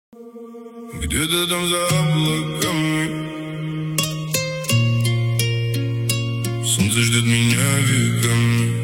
Где-то там за облаками солнце ждет меня веками.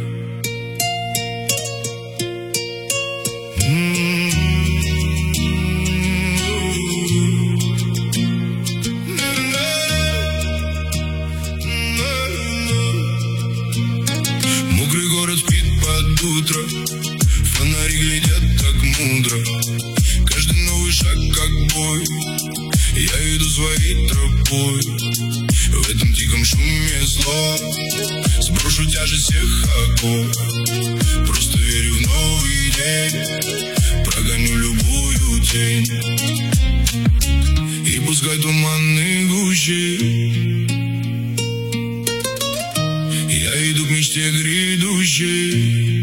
Мокрый город спит под утро, фонари глядят так мудро. Каждый новый шаг как бой, я иду своей тропой. В этом тихом шуме слов сброшу тяжесть всех оков. Просто верю в новый день, прогоню любую тень. И пускай туманные гущи, я иду к мечте грядущей.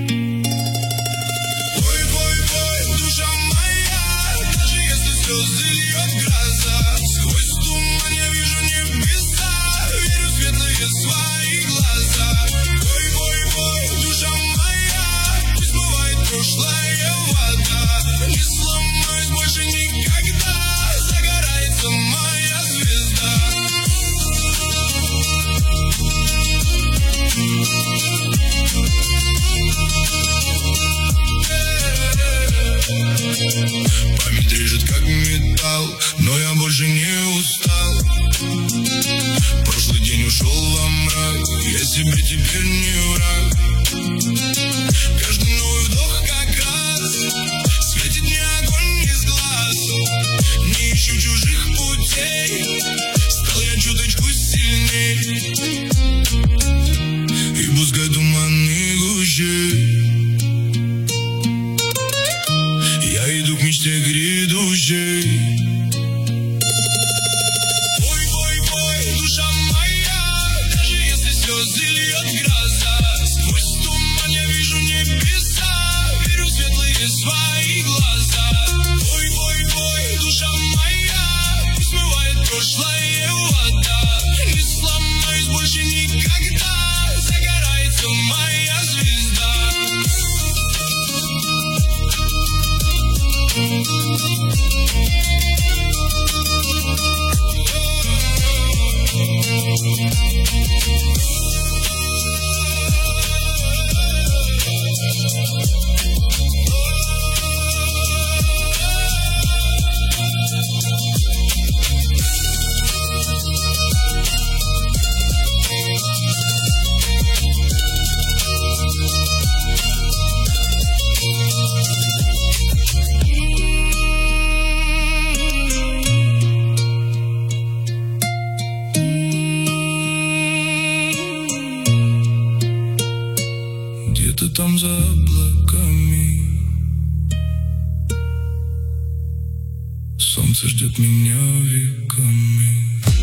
Память режет как металл, но я больше не устал. Прошлый день ушел во мрак, я себе теперь не враг. Каждый новый вдох как раз светит мне огонь из глаз. Не ищу чужих путей, стал я чуточку сильней. И пускай туманные гущи, я иду к мечте грядущей. Бой, душа моя, даже если слезы льет гроза. Сквозь туман я вижу небеса, верю в светлые свои глаза. Бой, душа моя, пусть смывает прошлое вода. Не сломаюсь больше никогда, загорается моя звезда. Где-то там за облаками солнце ждет меня веками.